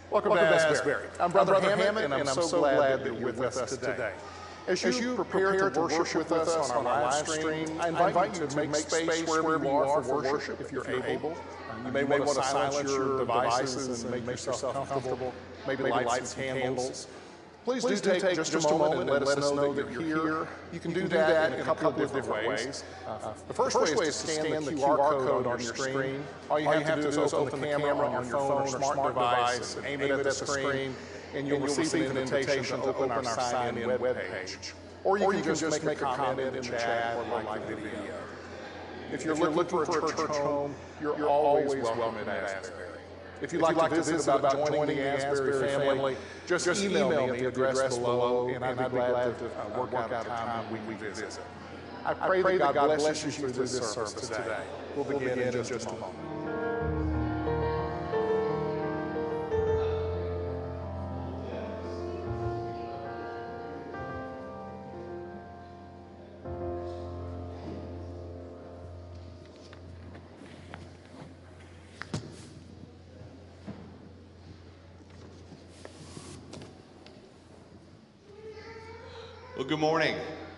Welcome to Asbury. I'm Brother Hammett, and I'm so glad that you're with us today. As you prepare to worship with us on our live stream, I invite you to make space wherever you are for worship, if you're able. You may want to silence your devices and make yourself comfortable, maybe light some candles. Please do take just a moment and let us know that you're here. You can do that in a couple of different ways. The first way is to scan the QR code on your screen. All you have to do is open the camera on your phone or smart device and aim it at the screen, and you'll receive an invitation to open our sign-in webpage. Or you can just make a comment in the chat or like the video. If you're looking for a church home, you're always welcome at Asbury. If you'd like to visit about joining the Asbury family, just email me at the address below, and I'd be glad to work out a time when we visit. I pray that God bless you through this service today. We'll begin in just a moment. Well, good morning.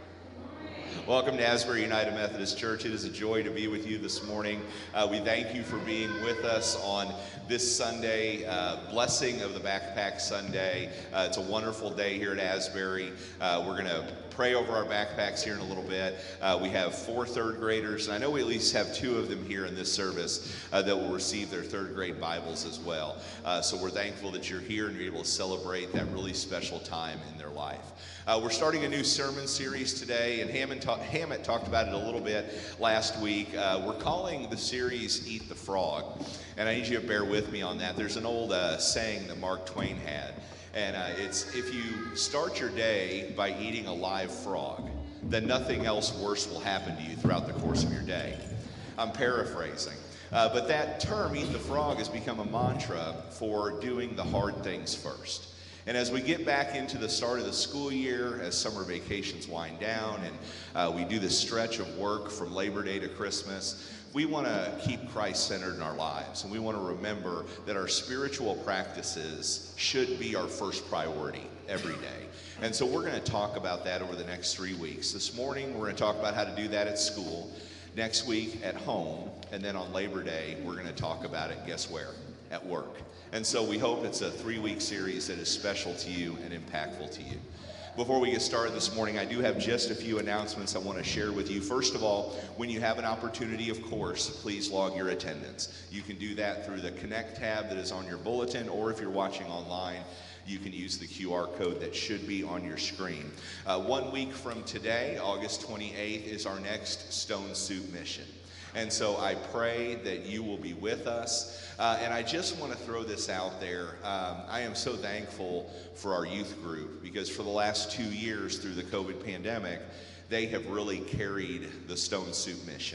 Welcome to Asbury United Methodist Church. It is a joy to be with you this morning. We thank you for being with us on this Sunday, blessing of the Backpack Sunday. It's a wonderful day here at Asbury. We're going to pray over our backpacks here in a little bit. We have 4 third graders, and I know we at least have 2 of them here in this service that will receive their 3rd grade Bibles as well. So we're thankful that you're here and you're able to celebrate that really special time in their life. We're starting a new sermon series today, and Hammett talked about it a little bit last week. We're calling the series Eat the Frog, and I need you to bear with me on that. There's an old saying that Mark Twain had, and it's, if you start your day by eating a live frog, then nothing else worse will happen to you throughout the course of your day. I'm paraphrasing. But that term, eat the frog, has become a mantra for doing the hard things first. And as we get back into the start of the school year, as summer vacations wind down, and we do this stretch of work from Labor Day to Christmas, we want to keep Christ centered in our lives. And we want to remember that our spiritual practices should be our first priority every day. And so we're going to talk about that over the next 3 weeks. This morning, we're going to talk about how to do that at school. Next week, at home. And then on Labor Day, we're going to talk about it, guess where? At work. And so we hope it's a 3-week series that is special to you and impactful to you. Before we get started this morning, I do have just a few announcements I want to share with you. First of all, when you have an opportunity, of course, please log your attendance. You can do that through the Connect tab that is on your bulletin, or if you're watching online, you can use the QR code that should be on your screen. 1 week from today, August 28th, is our next Stone Soup mission. And so I pray that you will be with us. And I just want to throw this out there. I am so thankful for our youth group, because for the last 2 years through the COVID pandemic, they have really carried the Stone Soup mission.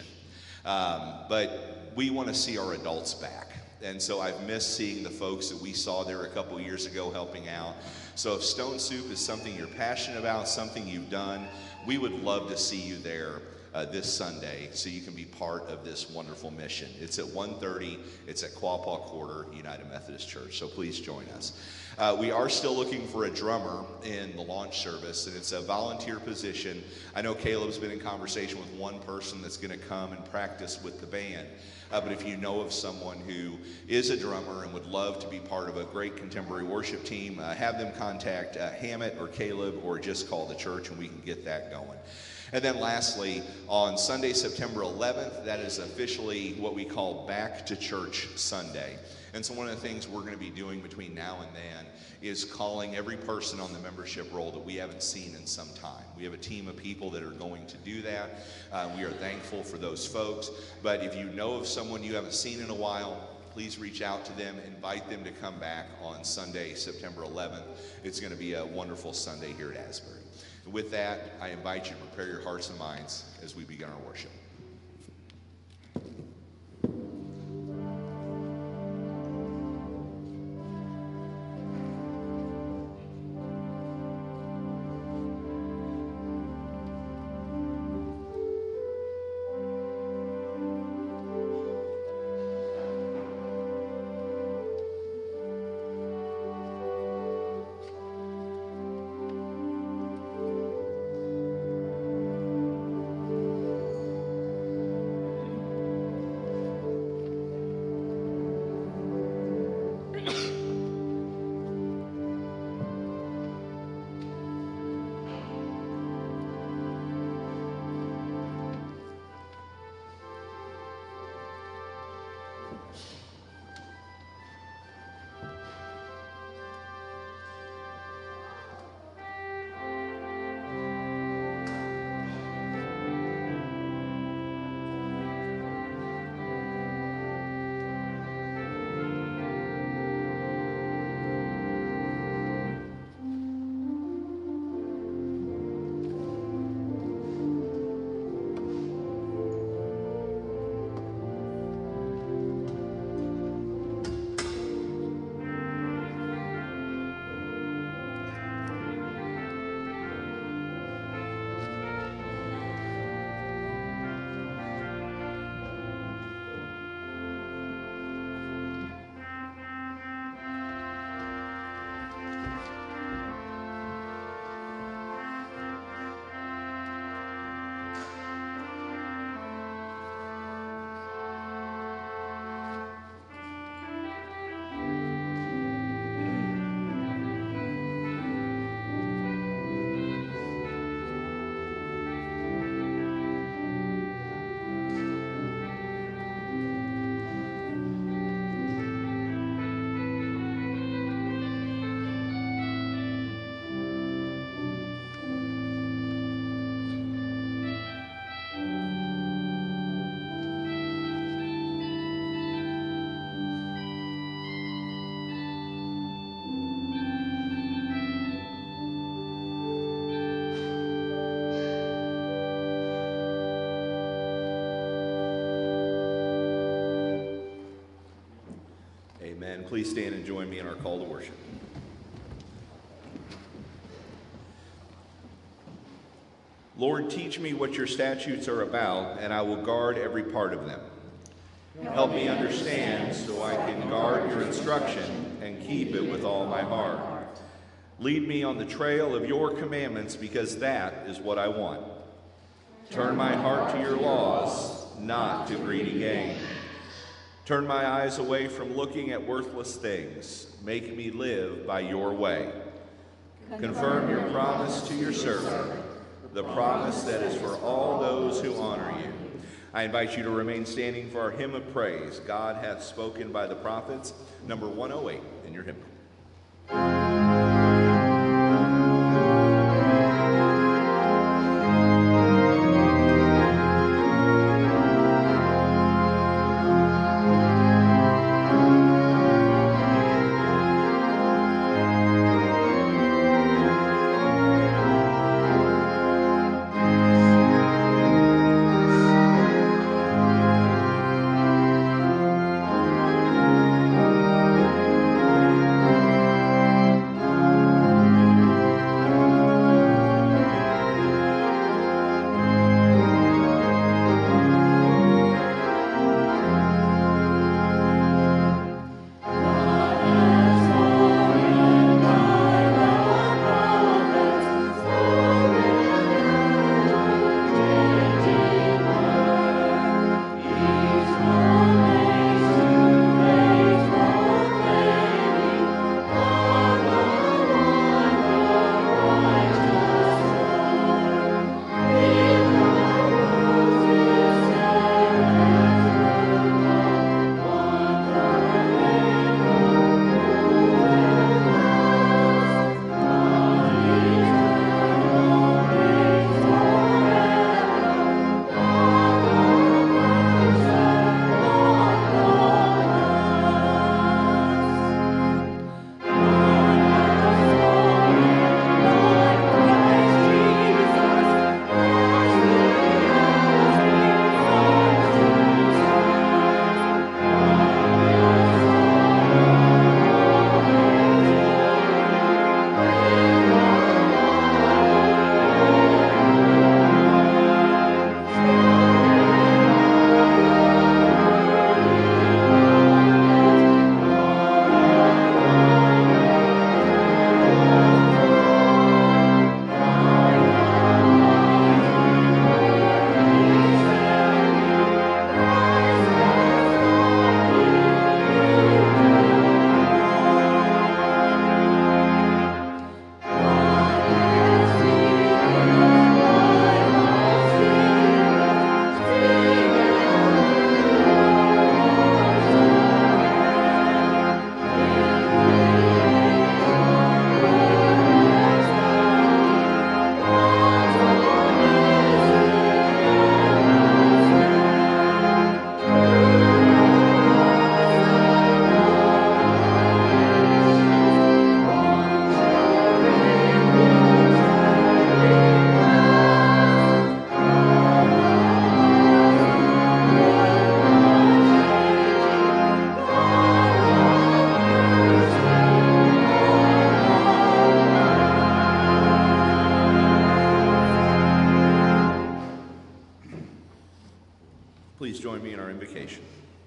But we want to see our adults back. And so I've missed seeing the folks that we saw there a couple years ago helping out. So if Stone Soup is something you're passionate about, something you've done, we would love to see you there this Sunday, so you can be part of this wonderful mission. It's at 1:30. It's at Quapaw Quarter United Methodist Church, so please join us. We are still looking for a drummer in the launch service, and it's a volunteer position. I know Caleb's been in conversation with one person that's going to come and practice with the band. But if you know of someone who is a drummer and would love to be part of a great contemporary worship team, have them contact Hammett or Caleb, or just call the church and we can get that going. And then lastly, on Sunday, September 11th, that is officially what we call Back to Church Sunday. And so one of the things we're going to be doing between now and then is calling every person on the membership roll that we haven't seen in some time. We have a team of people that are going to do that. We are thankful for those folks. But if you know of someone you haven't seen in a while, please reach out to them, invite them to come back on Sunday, September 11th. It's going to be a wonderful Sunday here at Asbury. With that, I invite you to prepare your hearts and minds as we begin our worship. And please stand and join me in our call to worship. Lord, teach me what your statutes are about, and I will guard every part of them. Help me understand so I can guard your instruction and keep it with all my heart. Lead me on the trail of your commandments, because that is what I want. Turn my heart to your laws, not to greedy gain. Turn my eyes away from looking at worthless things. Make me live by your way. Confirm your promise to your servant, the promise that is for all those who honor you. I invite you to remain standing for our hymn of praise, God Hath Spoken by the Prophets, number 108 in your hymnal. Please join me in our invocation.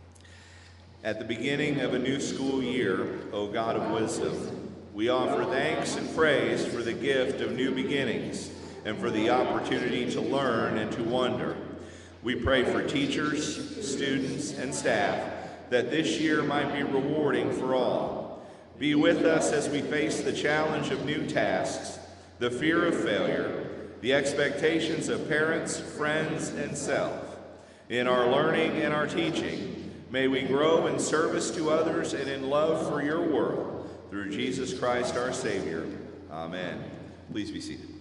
At the beginning of a new school year, O God of wisdom, we offer thanks and praise for the gift of new beginnings and for the opportunity to learn and to wonder. We pray for teachers, students, and staff that this year might be rewarding for all. Be with us as we face the challenge of new tasks, the fear of failure, the expectations of parents, friends, and self. In our learning and our teaching, may we grow in service to others and in love for your world. Through Jesus Christ our Savior. Amen. Please be seated.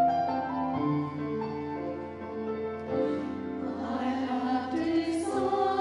I have decided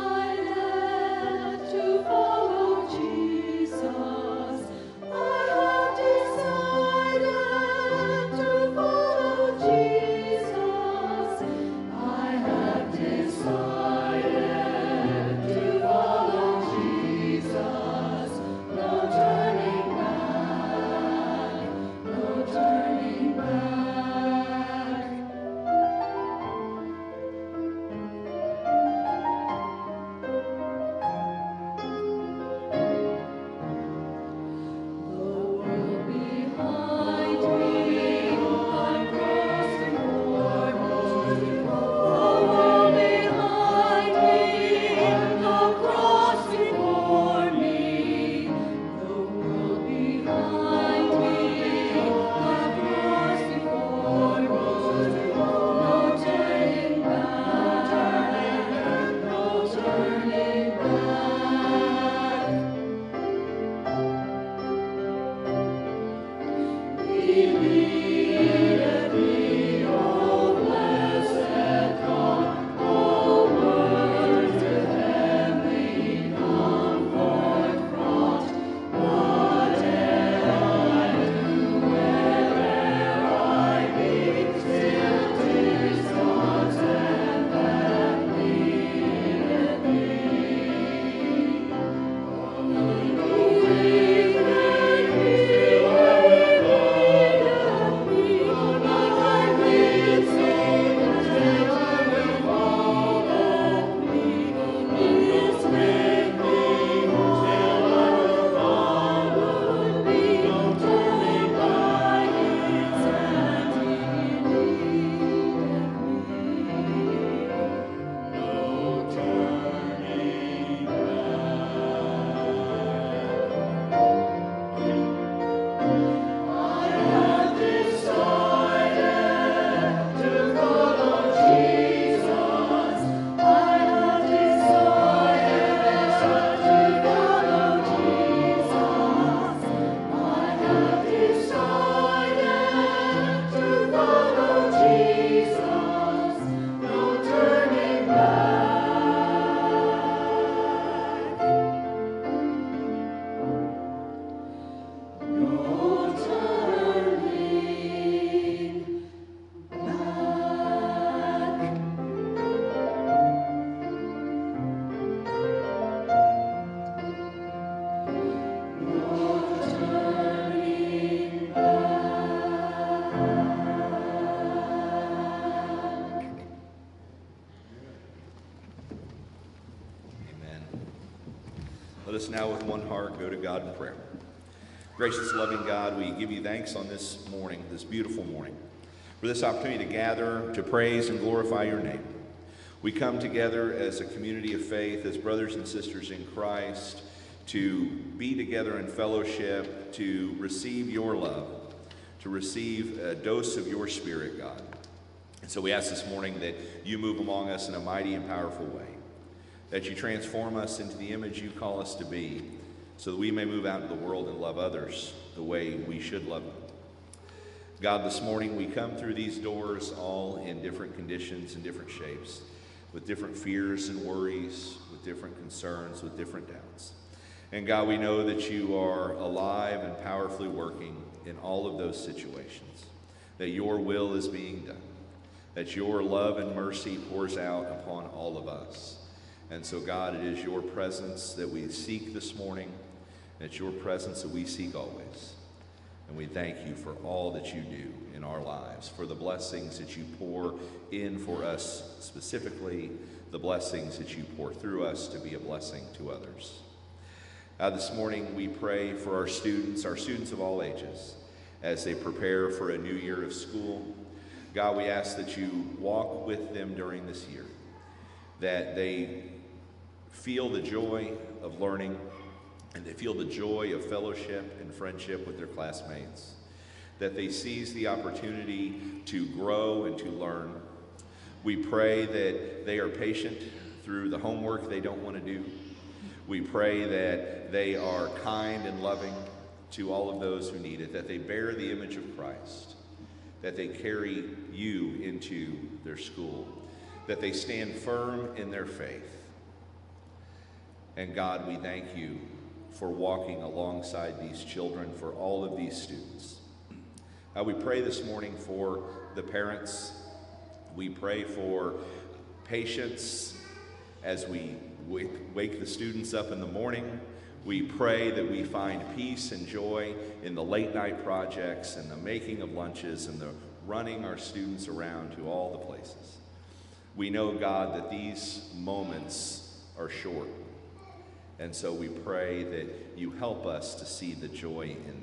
Let us now with one heart go to God in prayer. Gracious, loving God, we give you thanks on this morning, this beautiful morning, for this opportunity to gather, to praise and glorify your name. We come together as a community of faith, as brothers and sisters in Christ, to be together in fellowship, to receive your love, to receive a dose of your Spirit, God. And so we ask this morning that you move among us in a mighty and powerful way, that you transform us into the image you call us to be, so that we may move out into the world and love others the way we should love them. God, this morning we come through these doors all in different conditions and different shapes, with different fears and worries, with different concerns, with different doubts. And God, we know that you are alive and powerfully working in all of those situations, that your will is being done, that your love and mercy pours out upon all of us. And so, God, it is your presence that we seek this morning, and it's your presence that we seek always. And we thank you for all that you do in our lives, for the blessings that you pour in for us specifically, the blessings that you pour through us to be a blessing to others. This morning we pray for our students of all ages, as they prepare for a new year of school. God, we ask that you walk with them during this year, that they feel the joy of learning, and they feel the joy of fellowship and friendship with their classmates, that they seize the opportunity to grow and to learn. We pray that they are patient through the homework they don't want to do. We pray that they are kind and loving to all of those who need it, that they bear the image of Christ, that they carry you into their school, that they stand firm in their faith. And God, we thank you for walking alongside these children, for all of these students. We pray this morning for the parents. We pray for patience as we wake the students up in the morning. We pray that we find peace and joy in the late night projects and the making of lunches and the running our students around to all the places. We know, God, that these moments are short. And so we pray that you help us to see the joy in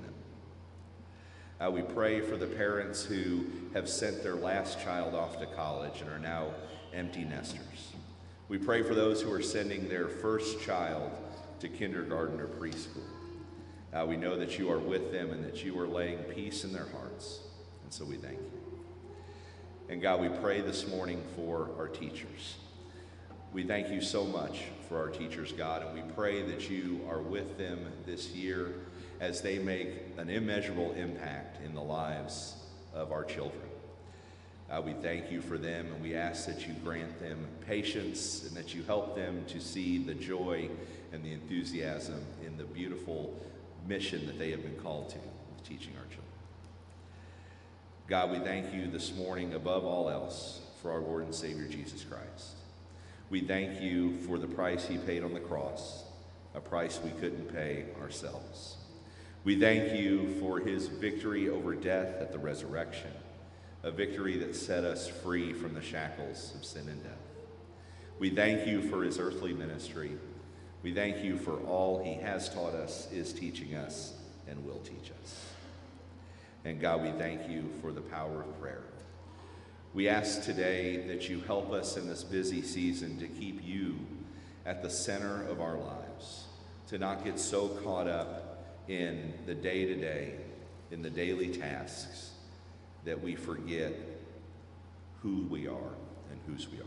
them. We pray for the parents who have sent their last child off to college and are now empty nesters. We pray for those who are sending their first child to kindergarten or preschool. We know that you are with them and that you are laying peace in their hearts. And so we thank you. And God, we pray this morning for our teachers. We thank you so much for our teachers, God, and we pray that you are with them this year as they make an immeasurable impact in the lives of our children. We thank you for them, and we ask that you grant them patience and that you help them to see the joy and the enthusiasm in the beautiful mission that they have been called to, of teaching our children. God, we thank you this morning above all else for our Lord and Savior Jesus Christ. We thank you for the price he paid on the cross, a price we couldn't pay ourselves. We thank you for his victory over death at the resurrection, a victory that set us free from the shackles of sin and death. We thank you for his earthly ministry. We thank you for all he has taught us, is teaching us, and will teach us. And God, we thank you for the power of prayer. We ask today that you help us in this busy season to keep you at the center of our lives, to not get so caught up in the day-to-day, in the daily tasks, that we forget who we are and whose we are.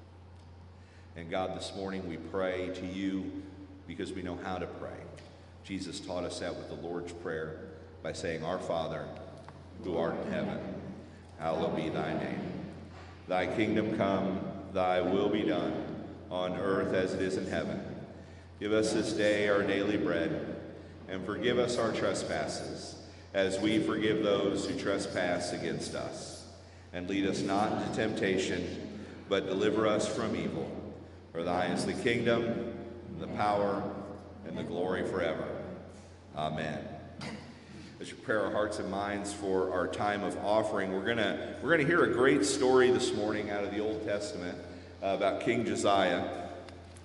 And God, this morning we pray to you because we know how to pray. Jesus taught us that with the Lord's Prayer by saying, Our Father, who art in heaven, hallowed be thy name. Thy kingdom come, thy will be done, on earth as it is in heaven. Give us this day our daily bread, and forgive us our trespasses, as we forgive those who trespass against us. And lead us not into temptation, but deliver us from evil. For thine is the kingdom, and the power, and the glory forever. Amen. As we prepare our hearts and minds for our time of offering, we're gonna hear a great story this morning out of the Old Testament about King Josiah.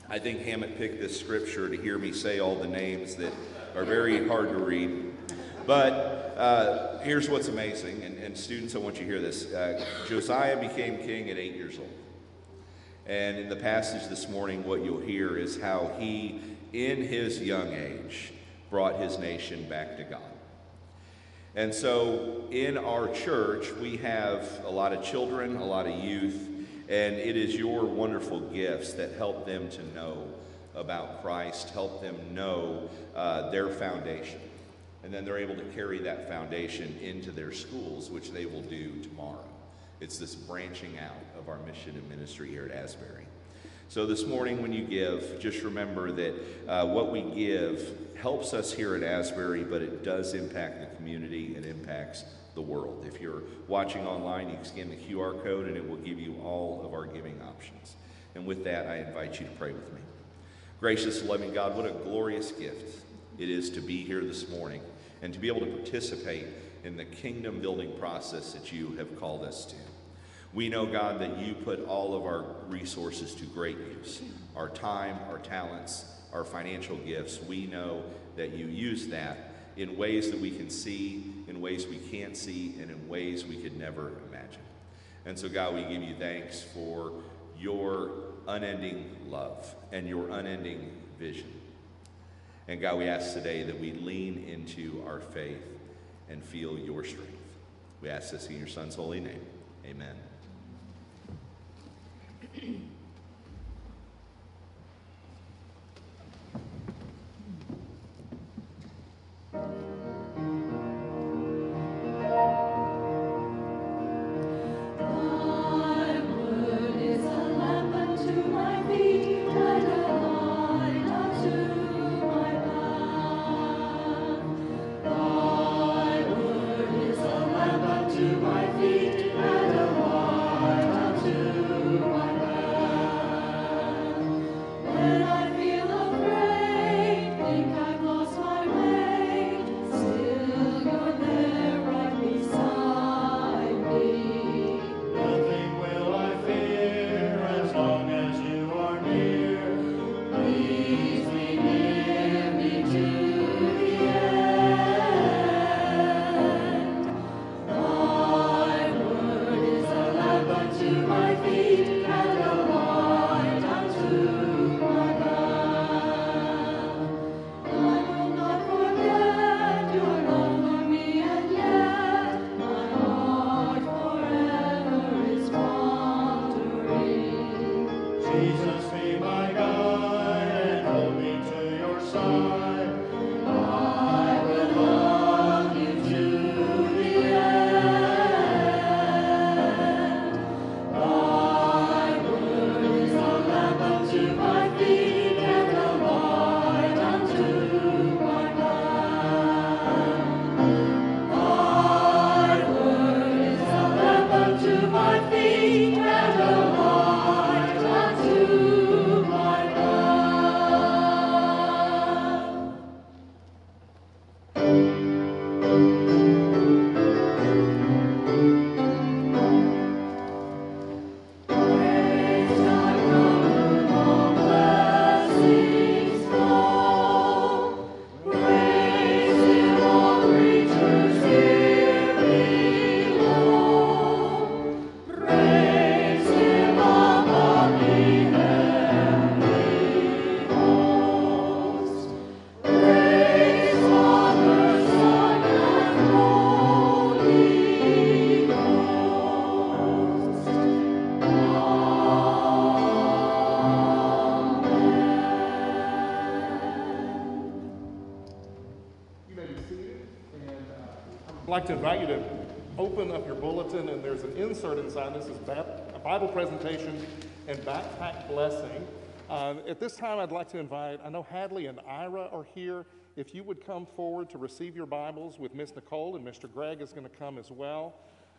I think Hammett picked this scripture to hear me say all the names that are very hard to read. But here's what's amazing, and students, I want you to hear this. Josiah became king at 8 years old. And in the passage this morning, what you'll hear is how he, in his young age, brought his nation back to God. And so in our church, we have a lot of children, a lot of youth, and it is your wonderful gifts that help them to know about Christ, help them know their foundation. And then they're able to carry that foundation into their schools, which they will do tomorrow. It's this branching out of our mission and ministry here at Asbury. So this morning when you give, just remember that what we give helps us here at Asbury, but it does impact the community and impacts the world. If you're watching online, you can scan the QR code and it will give you all of our giving options. And with that, I invite you to pray with me. Gracious, loving God, what a glorious gift it is to be here this morning and to be able to participate in the kingdom building process that you have called us to. We know, God, that you put all of our resources to great use. Our time, our talents, our financial gifts. We know that you use that in ways that we can see, in ways we can't see, and in ways we could never imagine. And so, God, we give you thanks for your unending love and your unending vision. And God, we ask today that we lean into our faith and feel your strength. We ask this in your Son's holy name. Amen. I'd like to invite you to open up your bulletin, and there's an insert inside. This is a Bible presentation and backpack blessing. At this time, I'd like to invite, I know Hadley and Ira are here. If you would come forward to receive your Bibles with Miss Nicole, and Mr. Greg is going to come as well.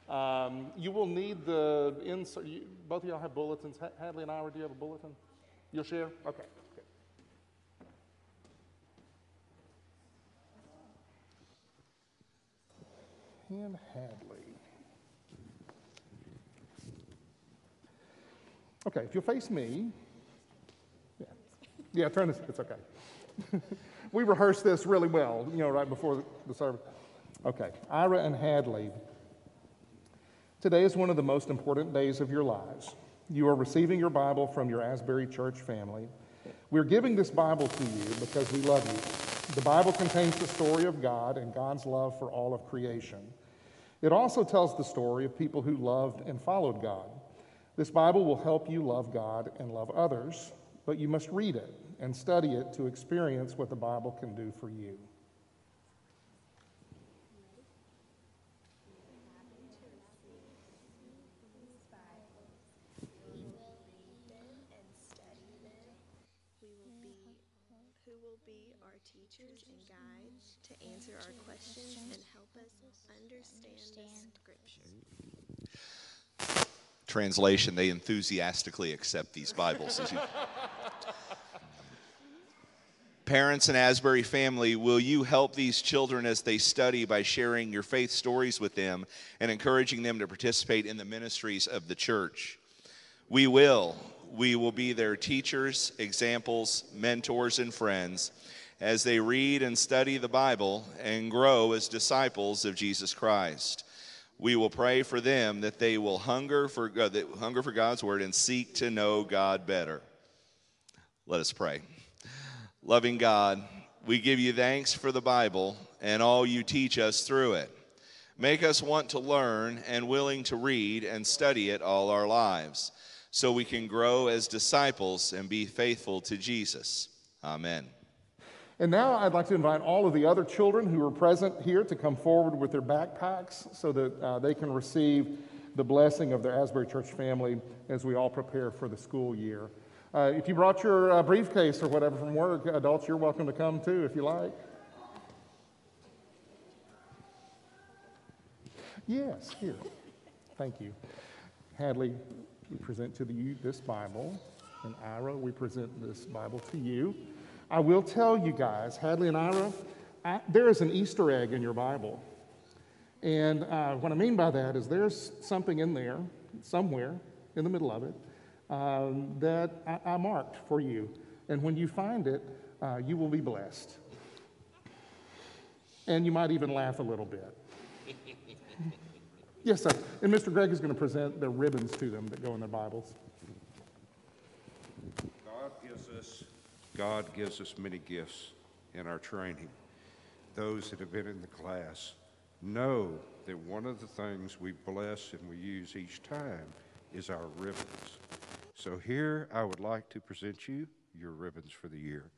You will need the insert. Both of y'all have bulletins. Hadley and Ira, do you have a bulletin? You'll share? Okay. And Hadley. Okay, if you'll face me. Yeah. Yeah, turn this. It's okay. We rehearsed this really well, right before the service. Okay, Ira and Hadley, today is one of the most important days of your lives. You are receiving your Bible from your Asbury Church family. We're giving this Bible to you because we love you. The Bible contains the story of God and God's love for all of creation. It also tells the story of people who loved and followed God. This Bible will help you love God and love others, but you must read it and study it to experience what the Bible can do for you. Who will be our teachers and guides to answer our questions and help us understand the Scripture. Translation, they enthusiastically accept these Bibles. Parents and Asbury family, will you help these children as they study by sharing your faith stories with them and encouraging them to participate in the ministries of the church? We will be their teachers, examples, mentors, and friends as they read and study the Bible and grow as disciples of Jesus Christ. We will pray for them that they will hunger for God's word and seek to know God better. Let us pray. Loving God, we give you thanks for the Bible and all you teach us through it. Make us want to learn and willing to read and study it all our lives, so we can grow as disciples and be faithful to Jesus. Amen. And now I'd like to invite all of the other children who are present here to come forward with their backpacks so that they can receive the blessing of their Asbury Church family as we all prepare for the school year. If you brought your briefcase or whatever from work, adults, you're welcome to come too if you like. Yes, here. Thank you. Hadley, we present to you this Bible, and Ira, we present this Bible to you. I will tell you guys, Hadley and Ira, there is an Easter egg in your Bible. And what I mean by that is there's something in there, somewhere in the middle of it, that I marked for you. And when you find it, you will be blessed. And you might even laugh a little bit. Yes, sir. And Mr. Greg is going to present the ribbons to them that go in their Bibles. God gives us many gifts in our training. Those that have been in the class know that one of the things we bless and we use each time is our ribbons. So here I would like to present you your ribbons for the year.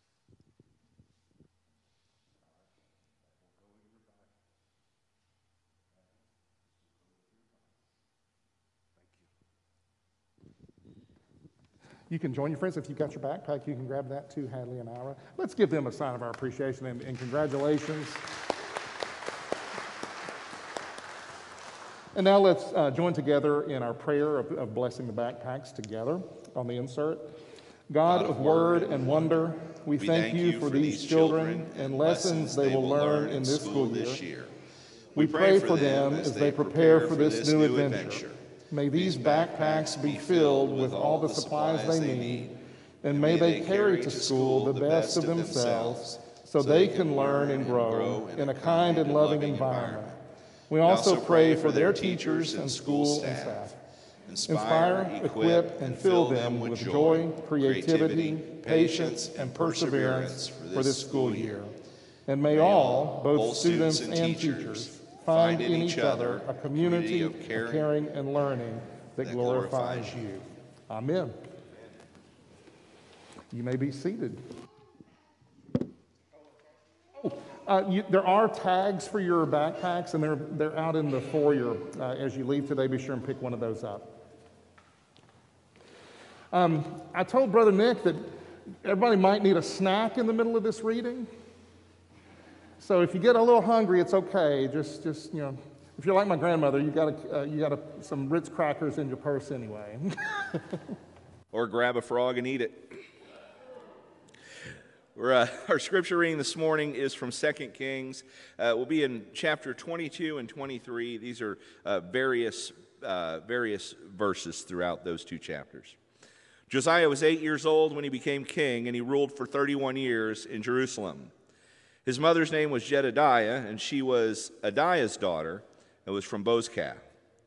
You can join your friends. If you've got your backpack, you can grab that too, Hadley and Ira. Let's give them a sign of our appreciation and congratulations. And now let's join together in our prayer of blessing the backpacks together on the insert. God of word and wonder, we thank you for these children and lessons they will learn in this school year. We pray for them as they prepare for this new adventure. May these backpacks be filled with all the supplies they need, and may they carry to school the best of themselves so they can learn and grow in a kind and loving environment. We also pray for their teachers and school and staff. Inspire, equip, and fill them with joy, creativity, patience, and perseverance for this school year. And may all, both students and teachers, find in each other a community of caring and learning that glorifies you. Amen. You may be seated. There are tags for your backpacks, and they're out in the foyer as you leave today. Be sure and pick one of those up. I told Brother Nick that everybody might need a snack in the middle of this reading. So if you get a little hungry, it's okay. Just if you're like my grandmother, you got some Ritz crackers in your purse anyway. Or grab a frog and eat it. Our scripture reading this morning is from 2 Kings. We'll be in chapter 22 and 23. These are various verses throughout those two chapters. Josiah was 8 years old when he became king, and he ruled for 31 years in Jerusalem. His mother's name was Jedidiah, and she was Adiah's daughter, and was from Bozkath.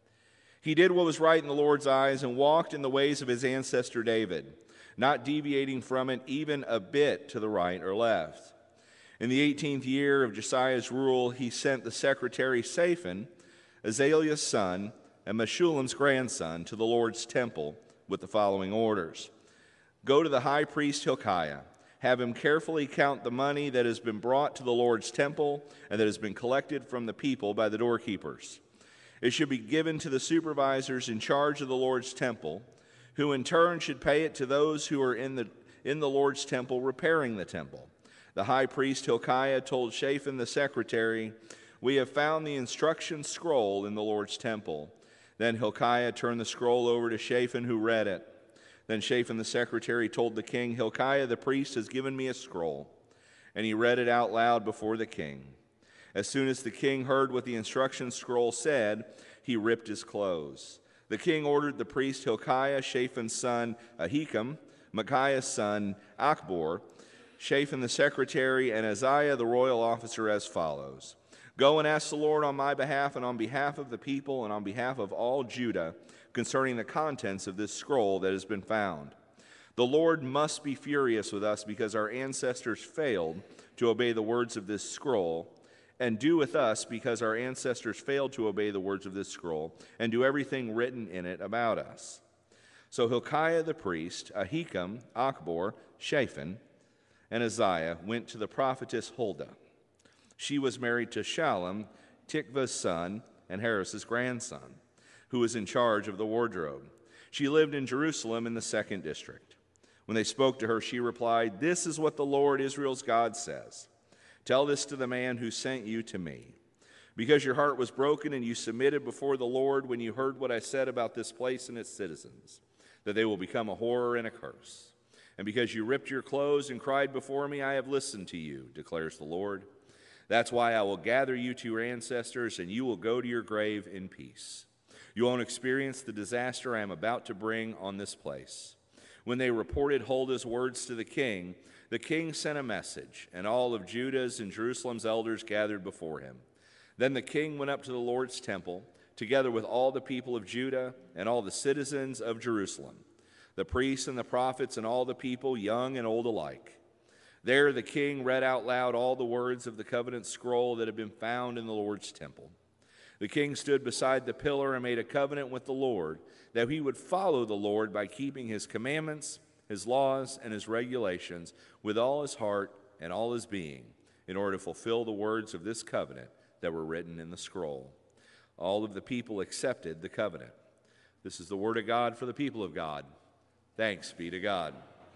He did what was right in the Lord's eyes and walked in the ways of his ancestor David, not deviating from it even a bit to the right or left. In the 18th year of Josiah's rule, he sent the secretary Shaphan, Azaliah's son, and Meshullam's grandson, to the Lord's temple with the following orders. Go to the high priest Hilkiah. Have him carefully count the money that has been brought to the Lord's temple and that has been collected from the people by the doorkeepers. It should be given to the supervisors in charge of the Lord's temple, who in turn should pay it to those who are in the Lord's temple repairing the temple. The high priest Hilkiah told Shaphan the secretary, "We have found the instruction scroll in the Lord's temple." Then Hilkiah turned the scroll over to Shaphan, who read it. Then Shaphan the secretary told the king, "Hilkiah the priest has given me a scroll." And he read it out loud before the king. As soon as the king heard what the instruction scroll said, he ripped his clothes. The king ordered the priest Hilkiah, Shaphan's son Ahikam, Micaiah's son Achbor, Shaphan the secretary, and Azariah the royal officer as follows. Go and ask the Lord on my behalf and on behalf of the people and on behalf of all Judah concerning the contents of this scroll that has been found. The Lord must be furious with us because our ancestors failed to obey the words of this scroll, and do with us because our ancestors failed to obey the words of this scroll and do everything written in it about us. So Hilkiah the priest, Ahikam, Achbor, Shaphan, and Azariah went to the prophetess Huldah. She was married to Shallum, Tikvah's son, and Harris's grandson, who was in charge of the wardrobe. She lived in Jerusalem in the 2nd district. When they spoke to her, she replied, "This is what the Lord Israel's God says. Tell this to the man who sent you to me. Because your heart was broken and you submitted before the Lord when you heard what I said about this place and its citizens, that they will become a horror and a curse. And because you ripped your clothes and cried before me, I have listened to you, declares the Lord. That's why I will gather you to your ancestors, and you will go to your grave in peace. You won't experience the disaster I am about to bring on this place." When they reported Huldah's words to the king sent a message, and all of Judah's and Jerusalem's elders gathered before him. Then the king went up to the Lord's temple, together with all the people of Judah and all the citizens of Jerusalem, the priests and the prophets and all the people, young and old alike. There the king read out loud all the words of the covenant scroll that had been found in the Lord's temple. The king stood beside the pillar and made a covenant with the Lord that he would follow the Lord by keeping his commandments, his laws, and his regulations with all his heart and all his being, in order to fulfill the words of this covenant that were written in the scroll. All of the people accepted the covenant. This is the word of God for the people of God. Thanks be to God.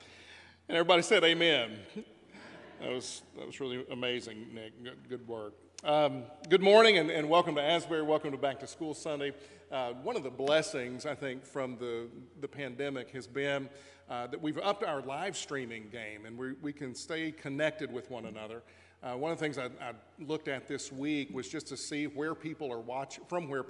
And everybody said amen. That was really amazing, Nick. Good work. Good morning and welcome to Asbury. Welcome to Back to School Sunday. One of the blessings, I think, from the pandemic has been that we've upped our live streaming game and we can stay connected with one another. One of the things I looked at this week was just to see where people are watching.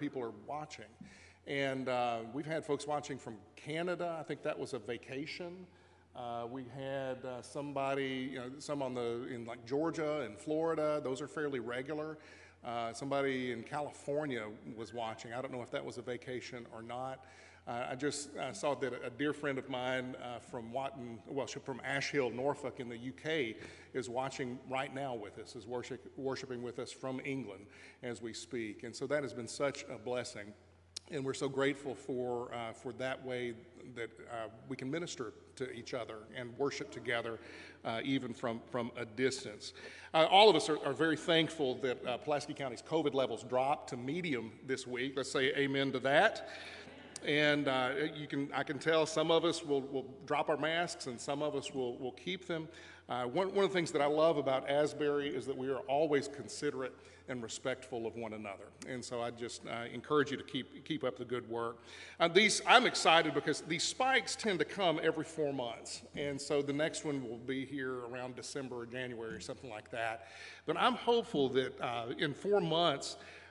And we've had folks watching from Canada. I think that was a vacation. We had somebody, some in like Georgia and Florida. Those are fairly regular. Somebody in California was watching. I don't know if that was a vacation or not. I just saw that a dear friend of mine from from Ash Hill, Norfolk in the UK is watching right now with us, is worshiping with us from England as we speak. And so that has been such a blessing. And we're so grateful for that way that we can minister to each other and worship together even from a distance. All of us are very thankful that Pulaski County's COVID levels dropped to medium this week. Let's say amen to that. And I can tell some of us will drop our masks and some of us will keep them. One of the things that I love about Asbury is that we are always considerate and respectful of one another. And so I just encourage you to keep up the good work. I'm excited because these spikes tend to come every 4 months. And so the next one will be here around December or January or something like that. But I'm hopeful that in 4 months,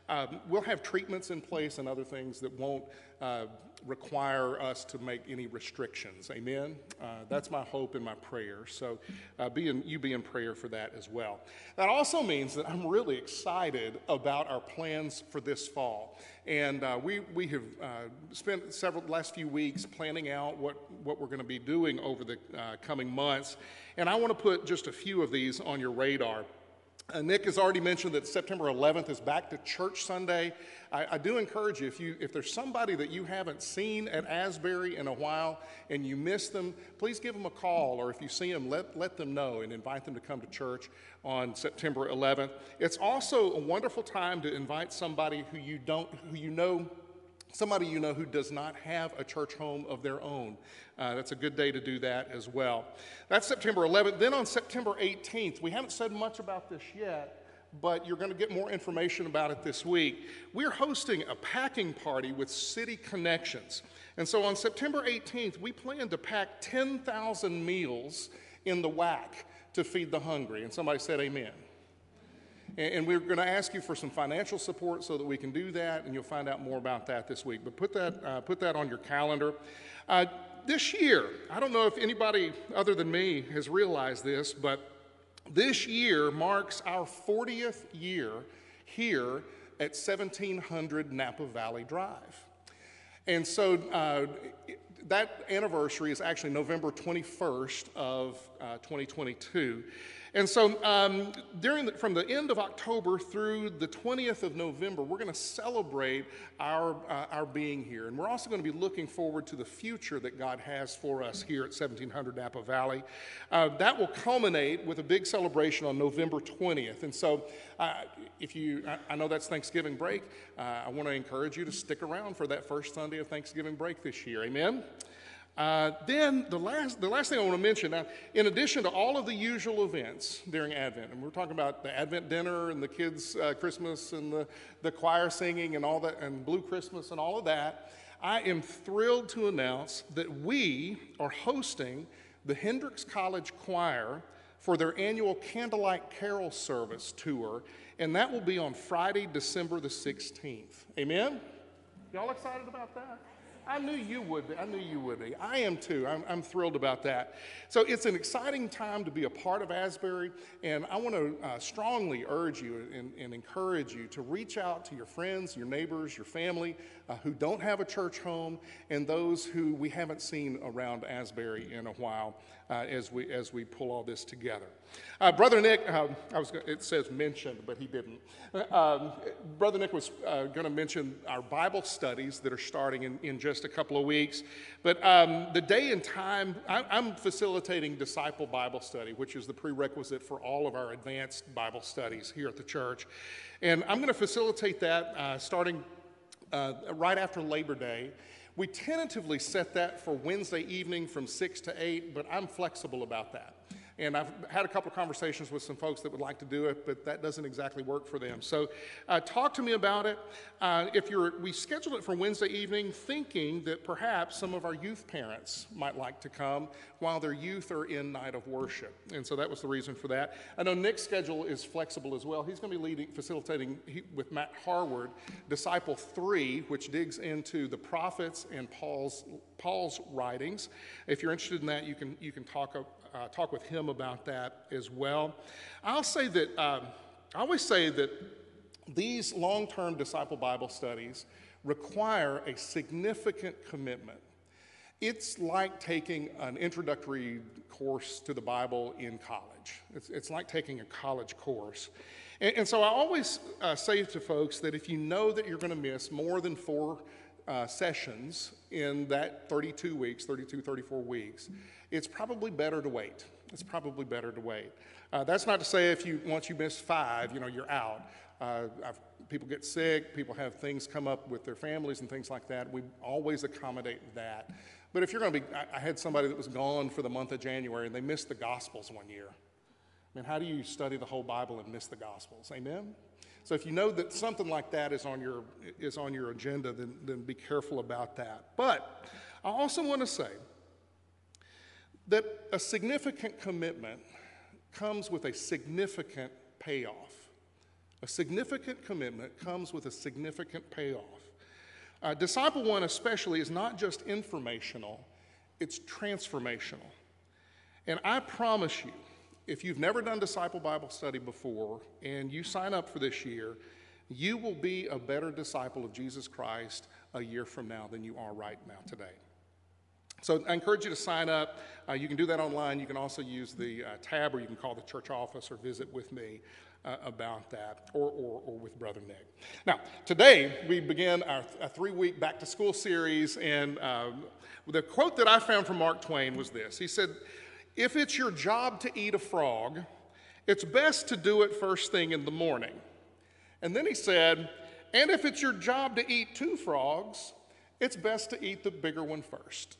We'll have treatments in place and other things that won't require us to make any restrictions. Amen? That's my hope and my prayer. So be in prayer for that as well. That also means that I'm really excited about our plans for this fall. And we have spent last few weeks planning out what we're going to be doing over the coming months. And I want to put just a few of these on your radar. Nick has already mentioned that September 11th is Back to Church Sunday. I do encourage you, if there's somebody that you haven't seen at Asbury in a while and you miss them, please give them a call, or if you see them, let them know and invite them to come to church on September 11th. It's also a wonderful time to invite somebody who you know who does not have a church home of their own. That's a good day to do that as well. That's September 11th. Then on September 18th, we haven't said much about this yet, but you're going to get more information about it this week. We're hosting a packing party with City Connections. And so on September 18th, we plan to pack 10,000 meals in the WAC to feed the hungry. And somebody said amen. And we're going to ask you for some financial support so that we can do that, and you'll find out more about that this week. But put that on your calendar. This year, I don't know if anybody other than me has realized this, but this year marks our 40th year here at 1700 Napa Valley Drive. And so that anniversary is actually November 21st of 2022. And so from the end of October through the 20th of November, we're going to celebrate our being here. And we're also going to be looking forward to the future that God has for us here at 1700 Napa Valley. That will culminate with a big celebration on November 20th. And so I know that's Thanksgiving break. I want to encourage you to stick around for that first Sunday of Thanksgiving break this year. Amen? Then the last thing I want to mention, now, in addition to all of the usual events during Advent, and we're talking about the Advent dinner and the kids' Christmas and the choir singing and all that, and Blue Christmas and all of that, I am thrilled to announce that we are hosting the Hendrix College Choir for their annual Candlelight Carol Service tour, and that will be on Friday, December the 16th. Amen? Y'all excited about that? I knew you would be. I am too. I'm thrilled about that. So it's an exciting time to be a part of Asbury, and I want to strongly urge you and encourage you to reach out to your friends, your neighbors, your family who don't have a church home, and those who we haven't seen around Asbury in a while as we pull all this together. Brother Nick, it says mentioned, but he didn't. Brother Nick was going to mention our Bible studies that are starting in just a couple of weeks. But the day and time, I'm facilitating Disciple Bible Study, which is the prerequisite for all of our advanced Bible studies here at the church. And I'm going to facilitate that starting right after Labor Day. We tentatively set that for Wednesday evening from 6 to 8, but I'm flexible about that. And I've had a couple of conversations with some folks that would like to do it, but that doesn't exactly work for them. So talk to me about it. We scheduled it for Wednesday evening thinking that perhaps some of our youth parents might like to come while their youth are in night of worship. And so that was the reason for that. I know Nick's schedule is flexible as well. He's going to be facilitating with Matt Harward, Disciple 3, which digs into the prophets and Paul's writings. If you're interested in that, you can talk with him about that as well. I always say that these long-term disciple Bible studies require a significant commitment. It's like taking an introductory course to the Bible in college. It's like taking a college course. And so I always say to folks that if you know that you're going to miss more than 4 sessions in that 34 weeks, it's probably better to wait. That's not to say once you miss 5, you're out. People get sick, people have things come up with their families and things like that. We always accommodate that. But if you're going to be, I had somebody that was gone for the month of January and they missed the Gospels one year. I mean, how do you study the whole Bible and miss the Gospels? Amen? So if you know that something like that is on your agenda, then be careful about that. But I also want to say that a significant commitment comes with a significant payoff. A significant commitment comes with a significant payoff. Disciple One especially is not just informational, it's transformational. And I promise you, if you've never done Disciple Bible Study before and you sign up for this year, you will be a better disciple of Jesus Christ a year from now than you are right now today. So I encourage you to sign up. You can do that online. You can also use the tab, or you can call the church office or visit with me about that, or with Brother Nick. Now, today we begin our 3-week back-to-school series, and the quote that I found from Mark Twain was this. He said, "If it's your job to eat a frog, it's best to do it first thing in the morning." And then he said, "And if it's your job to eat 2 frogs, it's best to eat the bigger one first."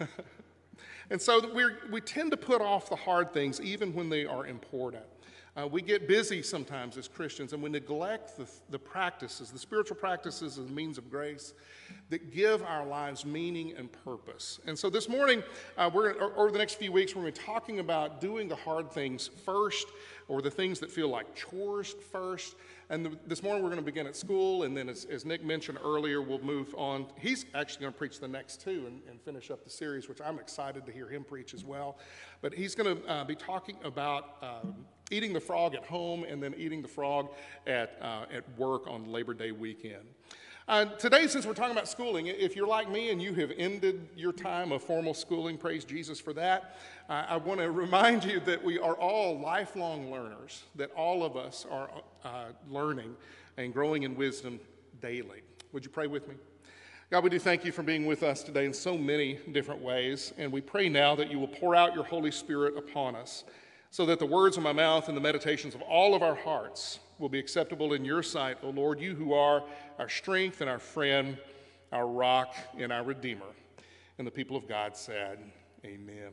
And so we tend to put off the hard things even when they are important. We get busy sometimes as Christians, and we neglect the practices, the spiritual practices as a means of grace that give our lives meaning and purpose. And so this morning, over the next few weeks, we're going to be talking about doing the hard things first, or the things that feel like chores first. And this morning we're going to begin at school, and then as Nick mentioned earlier, we'll move on. He's actually going to preach the next 2 and finish up the series, which I'm excited to hear him preach as well. But he's going to be talking about eating the frog at home, and then eating the frog at work on Labor Day weekend. Today, since we're talking about schooling, if you're like me and you have ended your time of formal schooling, praise Jesus for that, I want to remind you that we are all lifelong learners, that all of us are learning and growing in wisdom daily. Would you pray with me? God, we do thank you for being with us today in so many different ways, and we pray now that you will pour out your Holy Spirit upon us, so that the words of my mouth and the meditations of all of our hearts will be acceptable in your sight, O Lord, you who are our strength and our friend, our rock and our Redeemer. And the people of God said, amen.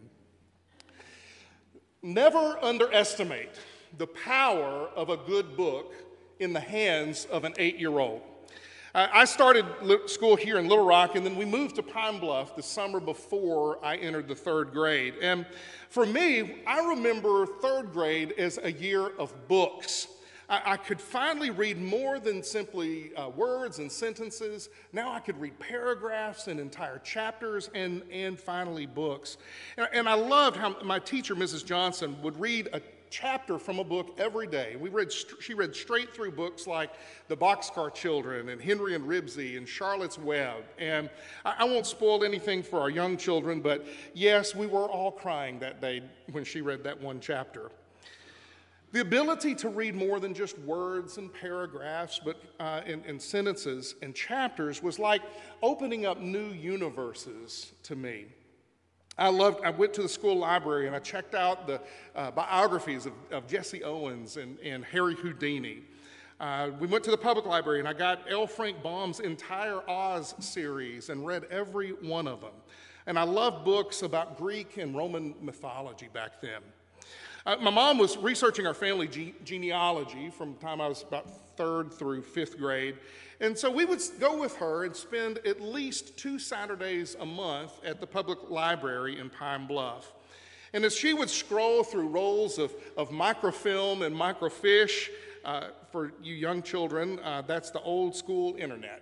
Never underestimate the power of a good book in the hands of an 8-year-old. I started school here in Little Rock, and then we moved to Pine Bluff the summer before I entered the 3rd grade. And for me, I remember 3rd grade as a year of books. I could finally read more than simply words and sentences. Now I could read paragraphs and entire chapters, and finally books. And I loved how my teacher, Mrs. Johnson, would read a chapter from a book every day. She read straight through books like The Boxcar Children and Henry and Ribsy and Charlotte's Web. And I won't spoil anything for our young children, but yes, we were all crying that day when she read that one chapter. The ability to read more than just words and paragraphs, but in sentences and chapters was like opening up new universes to me. I went to the school library and I checked out the biographies of Jesse Owens and Harry Houdini. We went to the public library and I got L. Frank Baum's entire Oz series and read every one of them. And I loved books about Greek and Roman mythology back then. My mom was researching our family genealogy from the time I was about 3rd through 5th grade. And so we would go with her and spend at least 2 Saturdays a month at the public library in Pine Bluff. And as she would scroll through rolls of microfilm and microfiche, for you young children, that's the old school internet.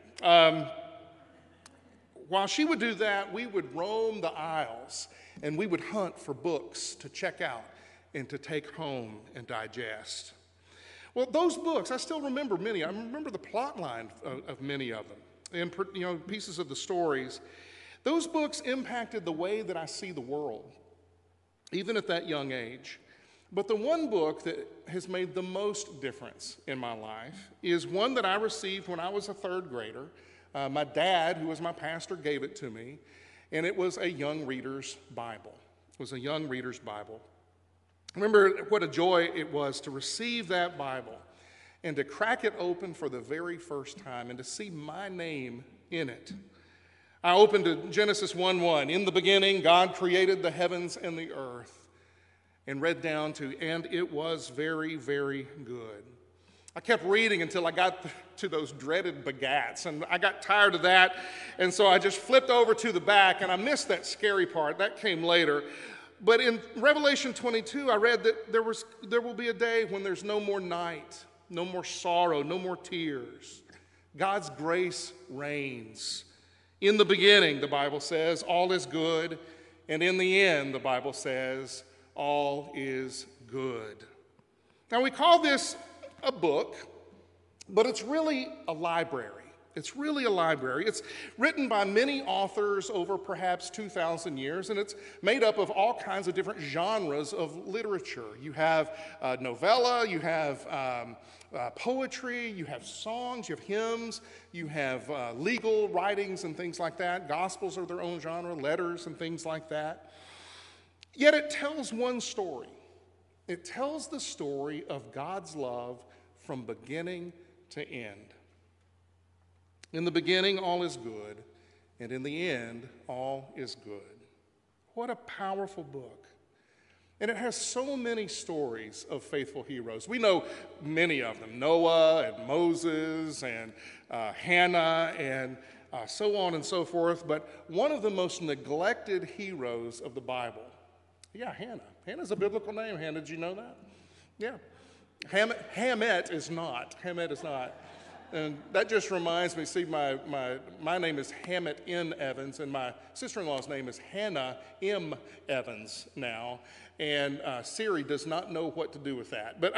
While she would do that, we would roam the aisles and we would hunt for books to check out and to take home and digest. Well, those books, I still remember many. I remember the plot line of many of them, and pieces of the stories. Those books impacted the way that I see the world, even at that young age. But the one book that has made the most difference in my life is one that I received when I was a 3rd grader. My dad, who was my pastor, gave it to me, and it was a young reader's Bible. It was a young reader's Bible. Remember what a joy it was to receive that Bible and to crack it open for the very first time and to see my name in it. I opened to Genesis 1:1. In the beginning, God created the heavens and the earth, and read down to, and it was very, very good. I kept reading until I got to those dreaded begats, and I got tired of that, and so I just flipped over to the back, and I missed that scary part. That came later. But in Revelation 22, I read that there will be a day when there's no more night, no more sorrow, no more tears. God's grace reigns. In the beginning, the Bible says, all is good, and in the end, the Bible says, all is good. Now, we call this a book, but it's really a library. It's really a library. It's written by many authors over perhaps 2,000 years, and it's made up of all kinds of different genres of literature. You have novella, you have poetry, you have songs, you have hymns, you have legal writings and things like that. Gospels are their own genre, letters and things like that. Yet it tells one story. It tells the story of God's love from beginning to end. In the beginning, all is good, and in the end, all is good. What a powerful book. And it has so many stories of faithful heroes. We know many of them, Noah and Moses and Hannah and so on and so forth. But one of the most neglected heroes of the Bible, Hannah. Hannah's a biblical name. Hannah, did you know that? Yeah. Hamet is not. Hamet is not. And that just reminds me, see, my name is Hamet N. Evans, and my sister-in-law's name is Hannah M. Evans now. And Siri does not know what to do with that. But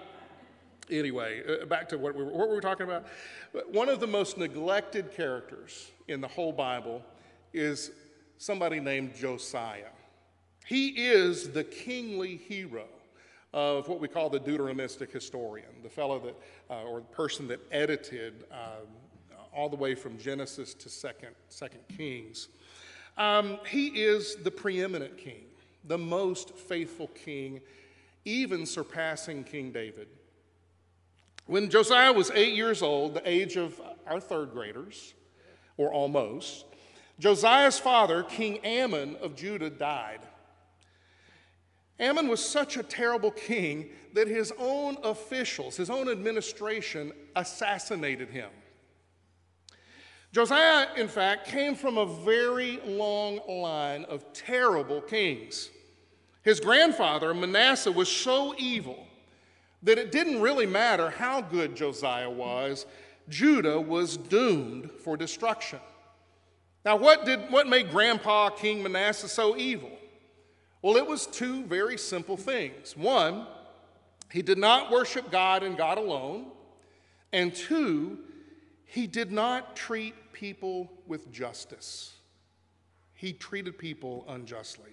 anyway, back to what were we talking about? One of the most neglected characters in the whole Bible is somebody named Josiah. He is the kingly hero of what we call the Deuteronomistic historian, the fellow that, or the person that edited all the way from Genesis to Second Kings. He is the preeminent king, the most faithful king, even surpassing King David. When Josiah was 8 years old, the age of our third graders, or almost, Josiah's father, King Ammon of Judah, died. Ammon was such a terrible king that his own officials, his own administration, assassinated him. Josiah, in fact, came from a very long line of terrible kings. His grandfather, Manasseh, was so evil that it didn't really matter how good Josiah was, Judah was doomed for destruction. Now, what made Grandpa King Manasseh so evil? Well, it was two very simple things. One, he did not worship God and God alone. And two, he did not treat people with justice. He treated people unjustly.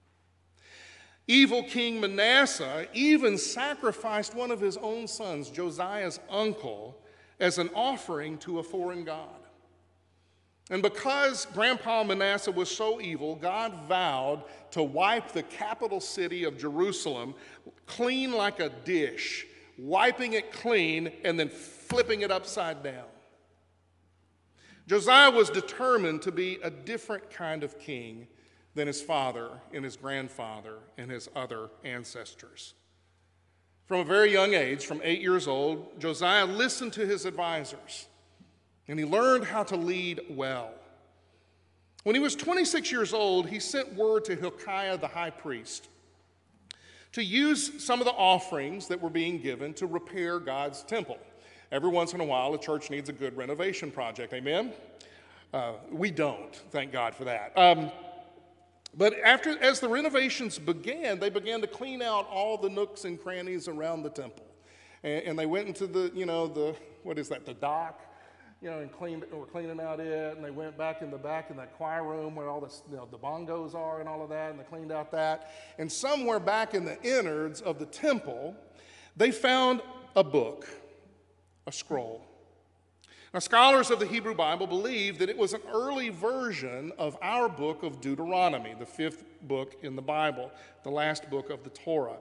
Evil King Manasseh even sacrificed one of his own sons, Josiah's uncle, as an offering to a foreign god. And because Grandpa Manasseh was so evil, God vowed to wipe the capital city of Jerusalem clean like a dish, wiping it clean and then flipping it upside down. Josiah was determined to be a different kind of king than his father and his grandfather and his other ancestors. From a very young age, from 8 years old, Josiah listened to his advisors, and he learned how to lead well. When he was 26 years old, he sent word to Hilkiah the high priest to use some of the offerings that were being given to repair God's temple. Every once in a while, a church needs a good renovation project, amen? We don't, thank God for that. But as the renovations began, they began to clean out all the nooks and crannies around the temple. And they went into the dock, and were cleaning out it, and they went back in that choir room where all the bongos are and all of that, and they cleaned out that. And somewhere back in the innards of the temple, they found a book, a scroll. Now, scholars of the Hebrew Bible believe that it was an early version of our book of Deuteronomy, the fifth book in the Bible, the last book of the Torah.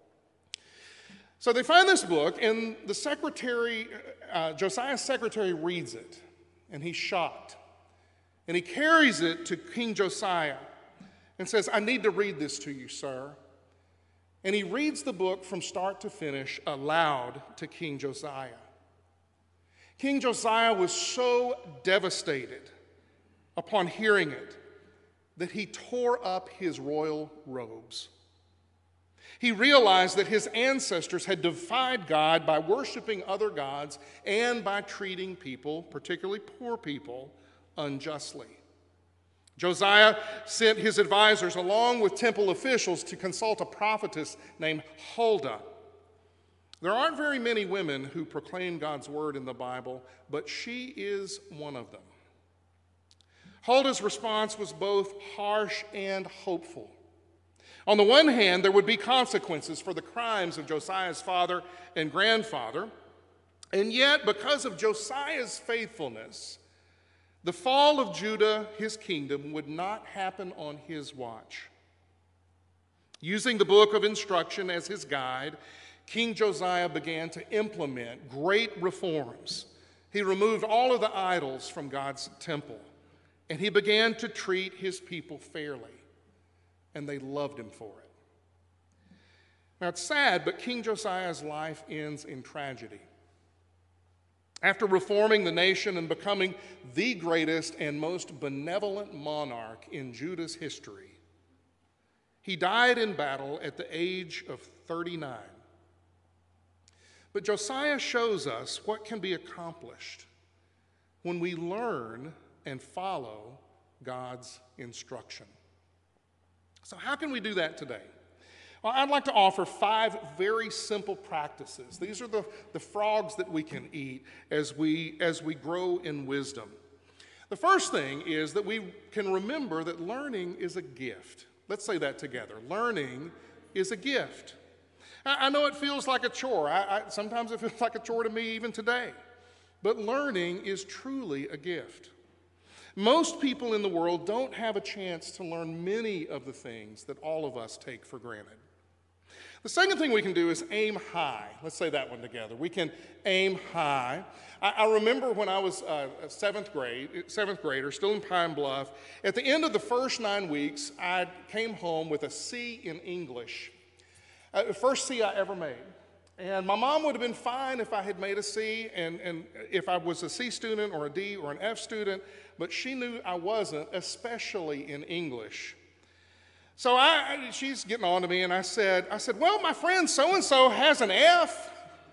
So they find this book, and the secretary, Josiah's secretary, reads it, and he's shocked. And he carries it to King Josiah and says, "I need to read this to you, sir." And he reads the book from start to finish aloud to King Josiah. King Josiah was so devastated upon hearing it that he tore up his royal robes. He realized that his ancestors had defied God by worshiping other gods and by treating people, particularly poor people, unjustly. Josiah sent his advisors along with temple officials to consult a prophetess named Huldah. There aren't very many women who proclaim God's word in the Bible, but she is one of them. Huldah's response was both harsh and hopeful. On the one hand, there would be consequences for the crimes of Josiah's father and grandfather, and yet, because of Josiah's faithfulness, the fall of Judah, his kingdom, would not happen on his watch. Using the book of instruction as his guide, King Josiah began to implement great reforms. He removed all of the idols from God's temple, and he began to treat his people fairly, and they loved him for it. Now, it's sad, but King Josiah's life ends in tragedy. After reforming the nation and becoming the greatest and most benevolent monarch in Judah's history, he died in battle at the age of 39. But Josiah shows us what can be accomplished when we learn and follow God's instruction. So how can we do that today? Well, I'd like to offer 5 very simple practices. These are the frogs that we can eat as we grow in wisdom. The first thing is that we can remember that learning is a gift. Let's say that together. Learning is a gift. I know it feels like a chore. Sometimes it feels like a chore to me even today. But learning is truly a gift. Most people in the world don't have a chance to learn many of the things that all of us take for granted. The second thing we can do is aim high. Let's say that one together. We can aim high. I remember when I was a seventh grader, still in Pine Bluff, at the end of the first 9 weeks, I came home with a C in English. The first C I ever made. And my mom would have been fine if I had made a C and if I was a C student or a D or an F student, but she knew I wasn't, especially in English. So she's getting on to me, and I said, well, my friend so-and-so has an F.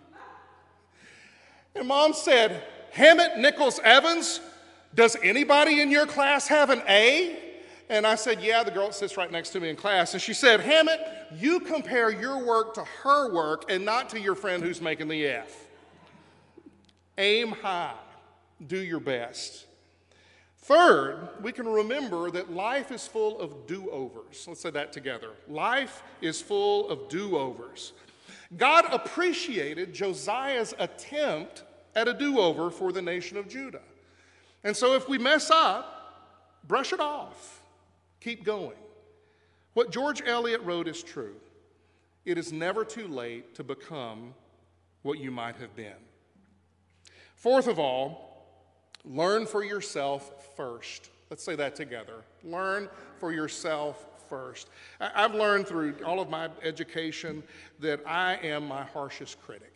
And Mom said, Hammett Nichols Evans, does anybody in your class have an A? And I said, yeah, the girl that sits right next to me in class. And she said, Hammett, you compare your work to her work and not to your friend who's making the F. Aim high. Do your best. Third, we can remember that life is full of do-overs. Let's say that together. Life is full of do-overs. God appreciated Josiah's attempt at a do-over for the nation of Judah. And so if we mess up, brush it off. Keep going. What George Eliot wrote is true. It is never too late to become what you might have been. Fourth of all, learn for yourself first. Let's say that together. Learn for yourself first. I've learned through all of my education that I am my harshest critic.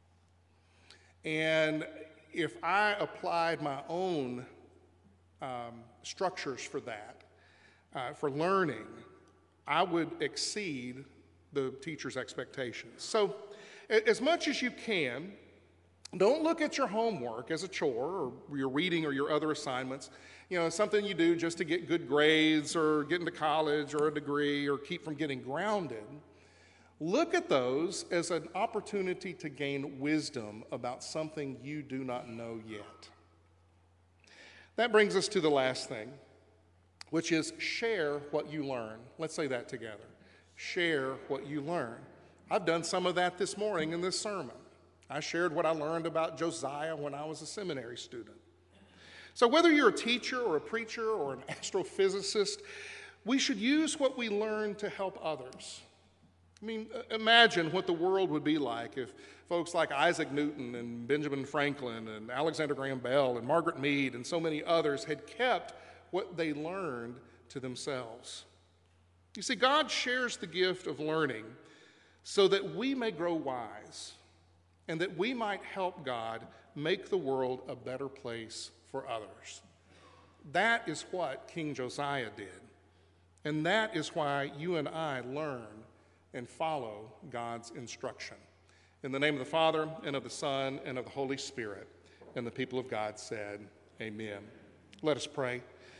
And if I applied my own structures for that, for learning, I would exceed the teacher's expectations. So as much as you can, don't look at your homework as a chore or your reading or your other assignments, something you do just to get good grades or get into college or a degree or keep from getting grounded. Look at those as an opportunity to gain wisdom about something you do not know yet. That brings us to the last thing, which is share what you learn. Let's say that together. Share what you learn. I've done some of that this morning in this sermon. I shared what I learned about Josiah when I was a seminary student. So whether you're a teacher or a preacher or an astrophysicist, we should use what we learn to help others. I mean, imagine what the world would be like if folks like Isaac Newton and Benjamin Franklin and Alexander Graham Bell and Margaret Mead and so many others had kept what they learned to themselves. You see, God shares the gift of learning so that we may grow wise and that we might help God make the world a better place for others. That is what King Josiah did. And that is why you and I learn and follow God's instruction. In the name of the Father, and of the Son, and of the Holy Spirit. And the people of God said, amen. Let us pray.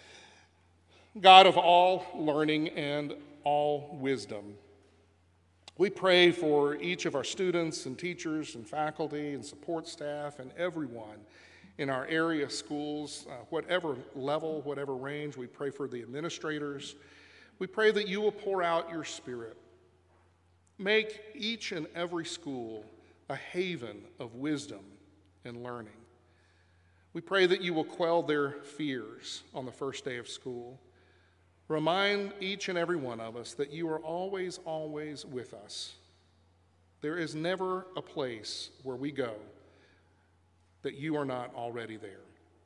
God of all learning and all wisdom, we pray for each of our students and teachers and faculty and support staff and everyone in our area schools, whatever level, whatever range. We pray for the administrators. We pray that you will pour out your Spirit. Make each and every school a haven of wisdom and learning. We pray that you will quell their fears on the first day of school. Remind each and every one of us that you are always, always with us. There is never a place where we go that you are not already there.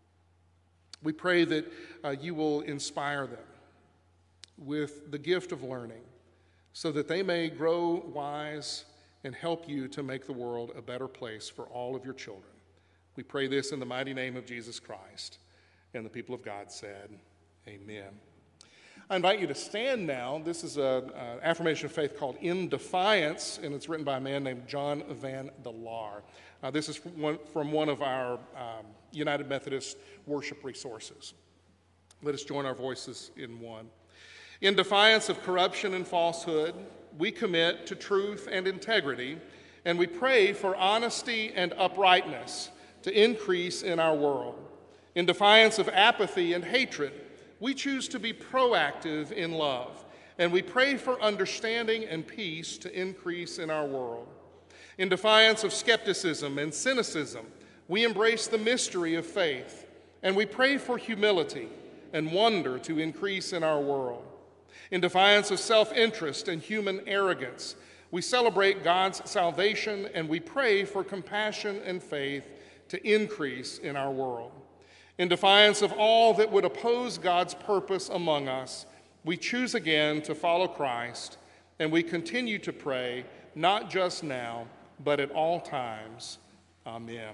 We pray that you will inspire them with the gift of learning so that they may grow wise and help you to make the world a better place for all of your children. We pray this in the mighty name of Jesus Christ. And the people of God said, amen. I invite you to stand now. This is an affirmation of faith called In Defiance, and it's written by a man named John Van de Laar. This is from one of our United Methodist worship resources. Let us join our voices in one. In defiance of corruption and falsehood, we commit to truth and integrity, and we pray for honesty and uprightness to increase in our world. In defiance of apathy and hatred, we choose to be proactive in love, and we pray for understanding and peace to increase in our world. In defiance of skepticism and cynicism, we embrace the mystery of faith, and we pray for humility and wonder to increase in our world. In defiance of self-interest and human arrogance, we celebrate God's salvation, and we pray for compassion and faith to increase in our world. In defiance of all that would oppose God's purpose among us, we choose again to follow Christ, and we continue to pray, not just now, but at all times. Amen.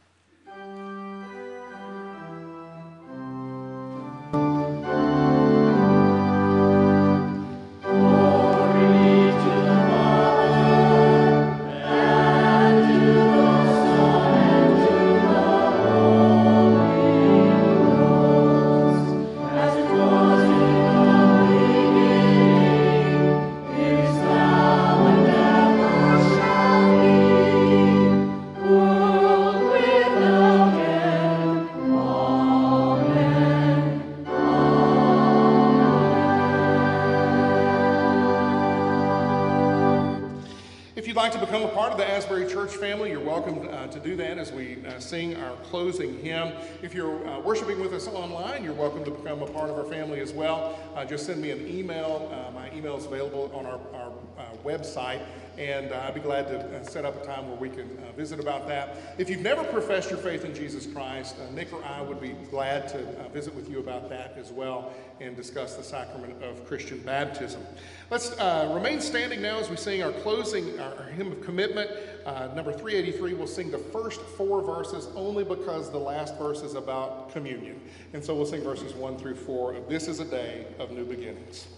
To become a part of the Asbury Church family, you're welcome to do that as we sing our closing hymn. If you're worshiping with us online, you're welcome to become a part of our family as well. Just send me an email. My email is available on our website, and I'd be glad to set up a time where we can visit about that. If you've never professed your faith in Jesus Christ, Nick or I would be glad to visit with you about that as well and discuss the sacrament of Christian baptism. Let's remain standing now as we sing our closing, our hymn of commitment. Number 383, we'll sing the first 4 verses only because the last verse is about communion. And so we'll sing verses 1 through 4 of This is a Day of New Beginnings.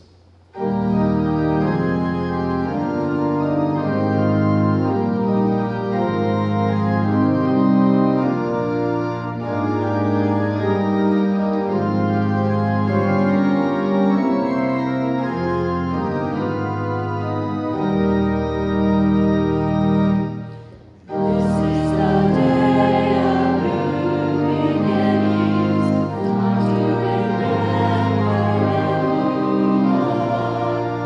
Beginnings,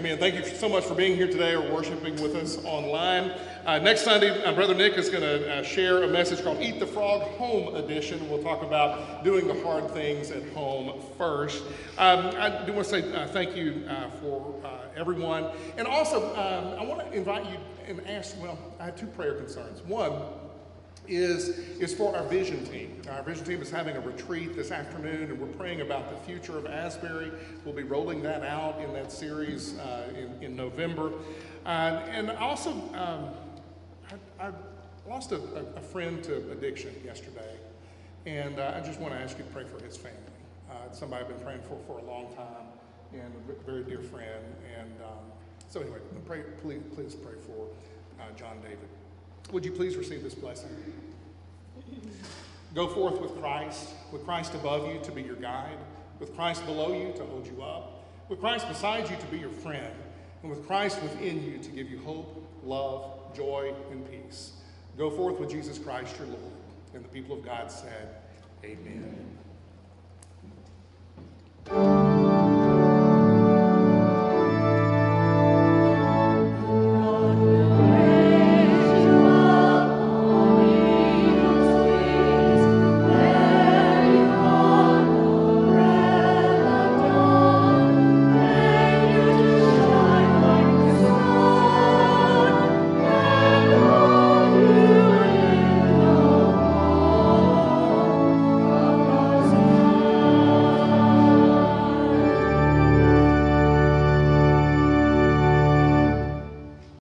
Amen. Thank you so much for being here today or worshiping with us online. Next Sunday, Brother Nick is going to share a message called Eat the Frog Home Edition. We'll talk about doing the hard things at home first. I do want to say thank you for everyone. And also, I want to invite you and ask, well, I have two prayer concerns. One is for our vision team. Our vision team is having a retreat this afternoon, and we're praying about the future of Asbury. We'll be rolling that out in that series in November. And also, I lost a friend to addiction yesterday, and I just want to ask you to pray for his family. Somebody I've been praying for a long time, and a very dear friend. And so anyway, please pray for John David. Would you please receive this blessing? Go forth with Christ above you to be your guide, with Christ below you to hold you up, with Christ beside you to be your friend, and with Christ within you to give you hope, love, joy, and peace. Go forth with Jesus Christ your Lord. And the people of God said, Amen.